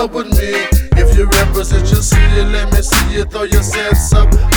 love with me. If you represent your city, let me see you throw your sets up